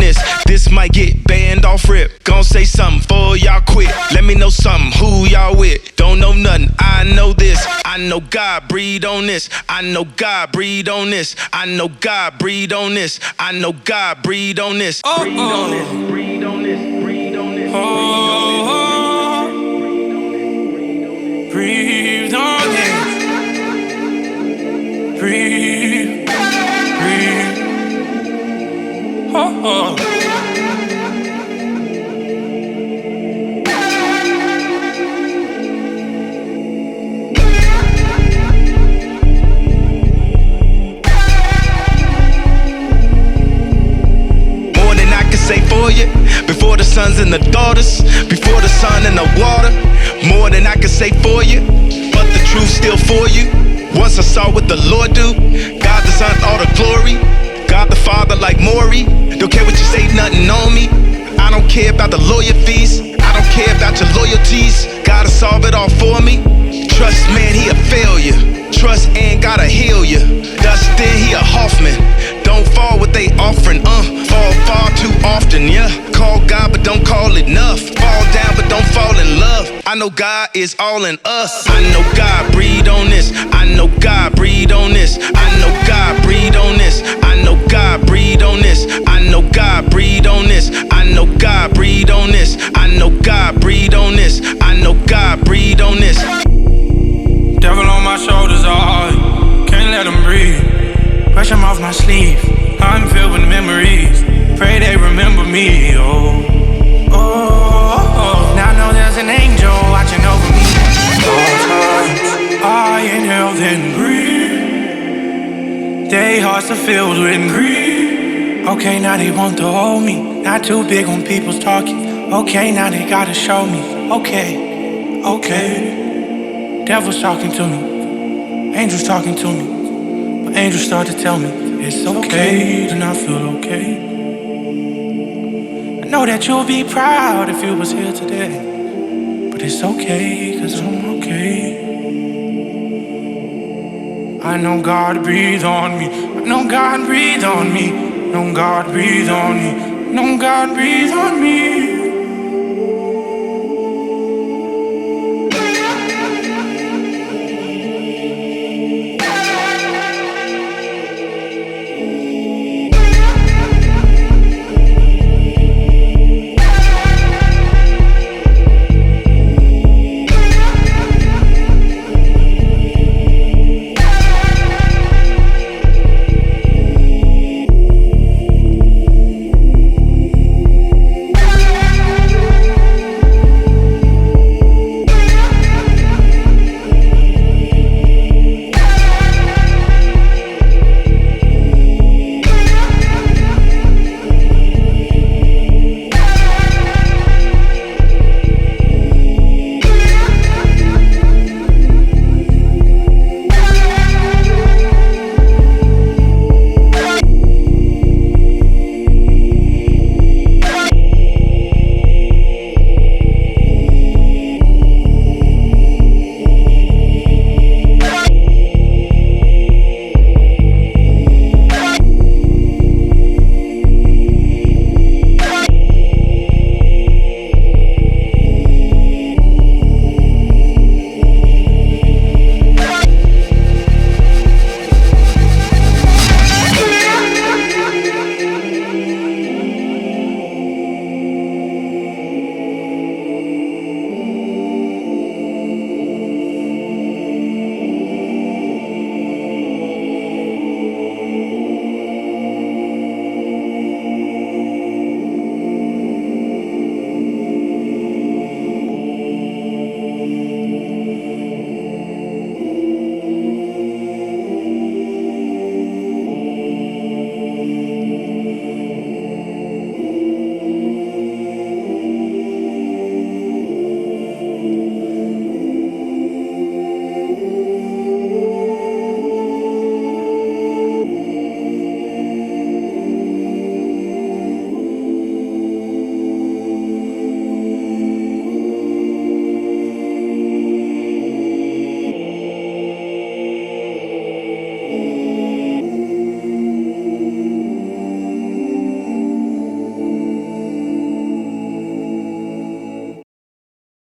this. This might get banned off rip. Gon' say something before y'all quit. Let me know something, who y'all with. Don't know nothing, I know this. I know God breathe on this. I know God breathe on this. I know God breathe on this. I know God breathe on this. Breathe on this. Breathe on this. Breathe on this. Breathe on this. Breathe. Breathe. Oh. Say for you, before the sons and the daughters, before the sun and the water, more than I can say for you, but the truth still for you. Once I saw what the Lord do, God the Son, all the glory, God the Father like Maury. Don't care what you say, nothing on me. I don't care about the lawyer fees, I don't care about your loyalties. Gotta solve it all for me. Trust man, he a failure. Trust and gotta heal you. Dustin, he a Hoffman. Don't fall what they offering, fall far too often, yeah. Call God, but don't call it enough. Fall down, but don't fall in love. I know God is all in us. I know God breathe on this. I know God breathe on this. I know God breathe on this. I know God breathe on this. I know God breathe on this. I know God breathe on this. I know God breathe on this. I know God breathe on this. Devil on my shoulders, can't let him breathe. Brush him off my sleeve, I'm filled with memories. Pray they remember me, oh. Now I know there's an angel watching over me. All times, I inhale then breathe. Their hearts are filled with grief. Okay, now they want to hold me. Not too big on people's talking. Okay, now they gotta show me. Okay. Devil's talking to me, angels talking to me. But angels start to tell me it's okay, and I feel okay. I know that you'll be proud if you was here today, but it's okay, cause I'm okay. I know God breathe on me. I know God breathe on me. I know God breathe on me. I know God breathe on me.